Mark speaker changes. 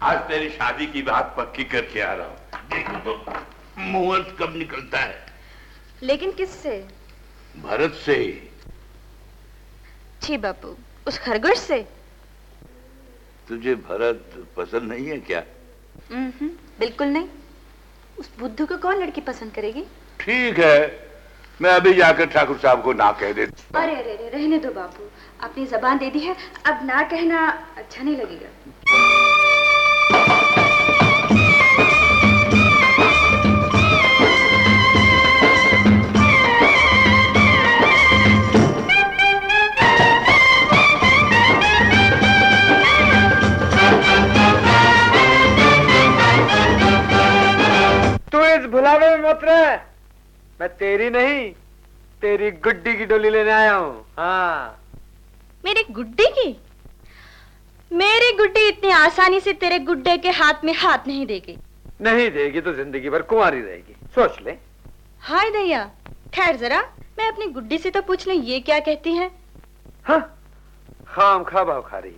Speaker 1: आज तेरी शादी की बात पक्की करके आ रहा हूँ। देखो तो मुहूर्त कब निकलता है।
Speaker 2: लेकिन किससे?
Speaker 1: भरत से।
Speaker 2: छी बापू, उस खरगोश से।
Speaker 1: तुझे भरत पसंद नहीं है क्या?
Speaker 2: बिल्कुल नहीं। उस बुद्धू को कौन लड़की पसंद करेगी?
Speaker 1: ठीक है, मैं अभी जाकर ठाकुर साहब को ना कह देता।
Speaker 2: अरे अरे अरे, रहने दो बापू, अपनी जबान दे दी है, अब ना कहना अच्छा नहीं लगेगा।
Speaker 3: तू इस भुलावे में मत रह, मैं तेरी नहीं तेरी गुड्डी की डोली लेने आया हूँ। हाँ।
Speaker 2: मेरी गुड्डी की? मेरी गुड्डी इतनी आसानी से तेरे गुड्डे के हाथ में हाथ नहीं देगी।
Speaker 3: नहीं देगी तो जिंदगी भर कुंवारी रहेगी, सोच ले।
Speaker 2: हाय दैया, ठहर जरा, मैं अपनी गुड्डी से तो पूछ लूं ये क्या कहती है।
Speaker 3: हाँ, खाम खा भाव खा रही।